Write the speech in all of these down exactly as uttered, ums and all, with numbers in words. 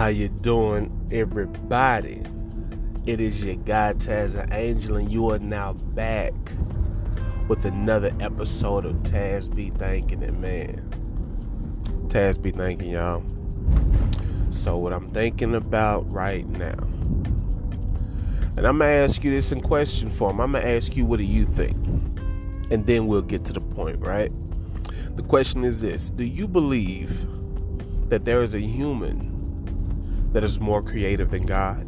How you doing, everybody? It is your guy Taz and Angel, and you are now back with another episode of Taz Be Thinking It, man. Taz Be Thinking, y'all. So what I'm thinking about right now, and I'm gonna ask you this in question form. I'm gonna ask you, what do you think? And then we'll get to the point, right? The question is this: do you believe that there is a human that is more creative than God?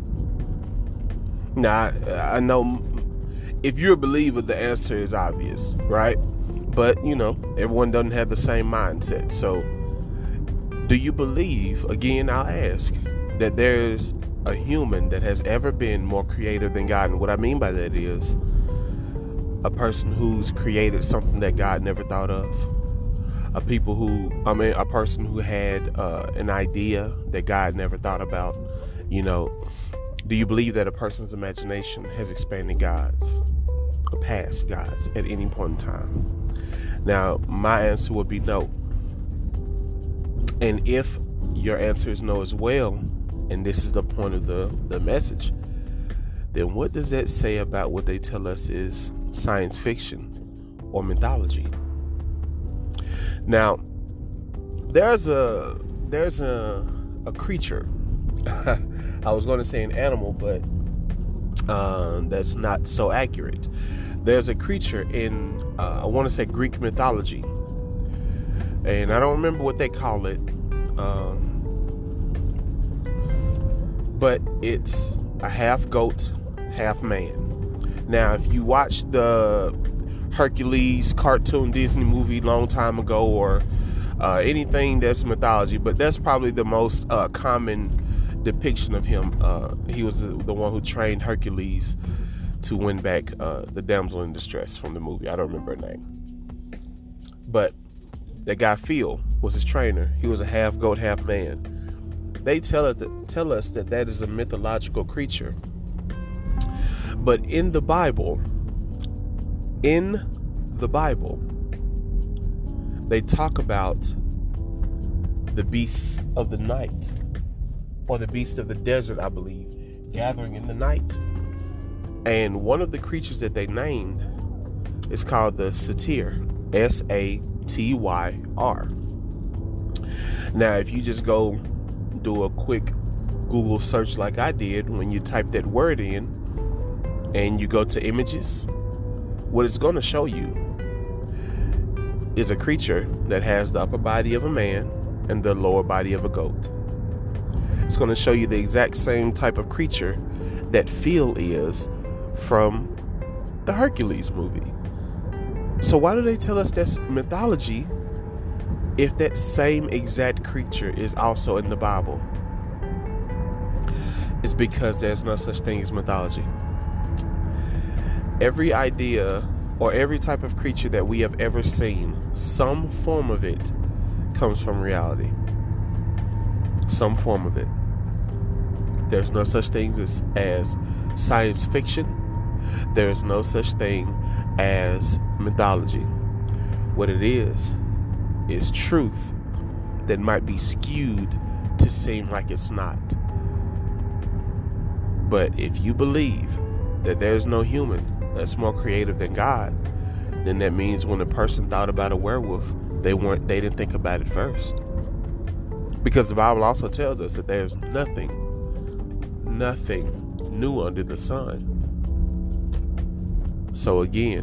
Now, I, I know if you're a believer, the answer is obvious, right? But, you know, everyone doesn't have the same mindset. So, do you believe, again, I'll ask, that there's a human that has ever been more creative than God? And what I mean by that is a person who's created something that God never thought of. A people who, I mean, a person who had uh, an idea that God never thought about. You know, do you believe that a person's imagination has expanded God's, or past God's, at any point in time? Now, my answer would be no. And if your answer is no as well, and this is the point of the, the message, then what does that say about what they tell us is science fiction or mythology? Now, there's a there's a a creature. I was going to say an animal, but uh, that's not so accurate. There's a creature in uh, I want to say Greek mythology, and I don't remember what they call it, um, but it's a half goat, half man. Now, if you watch the Hercules cartoon Disney movie long time ago, or uh, anything that's mythology, but that's probably the most uh, common depiction of him. Uh, he was the, the one who trained Hercules to win back uh, the damsel in distress from the movie. I don't remember her name, but that guy Phil was his trainer. He was a half goat, half man. They tell us that, tell us that that is a mythological creature, but in the Bible. In the Bible, they talk about the beasts of the night, or the beasts of the desert, I believe, gathering in the night. And one of the creatures that they named is called the satyr, S A T Y R. Now, if you just go do a quick Google search like I did, when you type that word in and you go to images, what it's going to show you is a creature that has the upper body of a man and the lower body of a goat. It's going to show you the exact same type of creature that Phil is from the Hercules movie. So why do they tell us that's mythology if that same exact creature is also in the Bible? It's because there's no such thing as mythology. Every idea or every type of creature that we have ever seen, some form of it comes from reality. Some form of it. There's no such thing as, as science fiction. There's no such thing as mythology. What it is, is truth that might be skewed to seem like it's not. But if you believe that there's no human that's more creative than God, then that means when a person thought about a werewolf, they weren't they didn't think about it first. Because the Bible also tells us that there's nothing, nothing new under the sun. So again,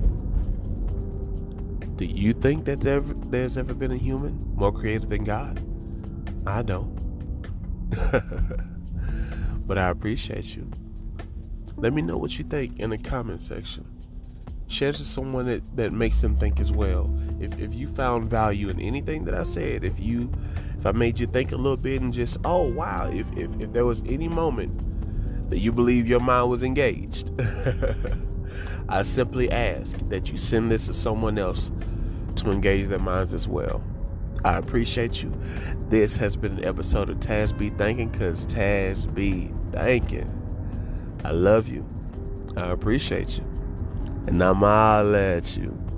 do you think that there, there's ever been a human more creative than God? I don't. But I appreciate you. Let me know what you think in the comment section. Share to someone that, that makes them think as well. If if you found value in anything that I said, if you if I made you think a little bit and just, oh wow, if if, if there was any moment that you believe your mind was engaged, I simply ask that you send this to someone else to engage their minds as well. I appreciate you. This has been an episode of Taz Be Thinking, because Taz Be Thinking. I love you. I appreciate you. And I'm all at you.